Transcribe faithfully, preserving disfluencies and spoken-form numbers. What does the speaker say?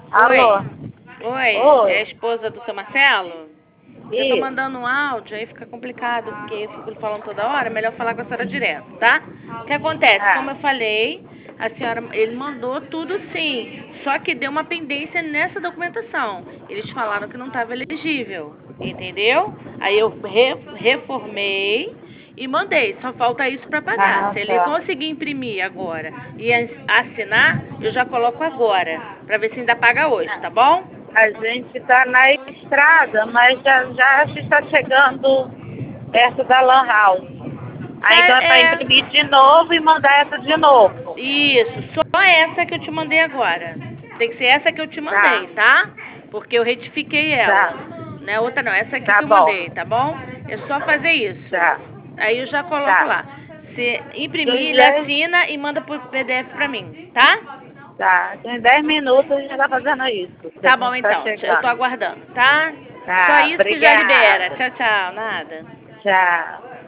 Alô? Oi. Oi, é a Oi? esposa do seu Marcelo? Eu tô Isso. mandando um áudio, aí fica complicado, porque eu fico falando toda hora, é melhor falar com a senhora direto, tá? O que acontece? Como Ah, eu falei, a senhora, ele mandou tudo sim, só que deu uma pendência nessa documentação. Eles falaram que não estava elegível, entendeu? Aí eu re- reformei e mandei, só falta isso para pagar. ah, Se ele tá. conseguir imprimir agora e as- assinar, eu já coloco agora, para ver se ainda paga hoje, tá bom? A gente está na estrada, mas já, já está chegando perto da Lan House. Aí então Tá, é para é. imprimir de novo e mandar essa de novo. Isso, só essa que eu te mandei agora. Tem que ser essa que eu te Tá, mandei, tá? Porque eu retifiquei ela. tá, Não é outra não, essa aqui tá que eu bom. mandei, tá bom? É só fazer isso. Tá, Aí eu já coloco tá. lá. Se Dos imprimir, ele dez, assina e manda por P D F pra mim, tá? tá. Em dez minutos a gente está fazendo isso. Que a Tá gente bom está então, eu tô chegando. aguardando, tá? Só Tá, isso que já libera. obrigada. Tchau, tchau, nada. Tchau.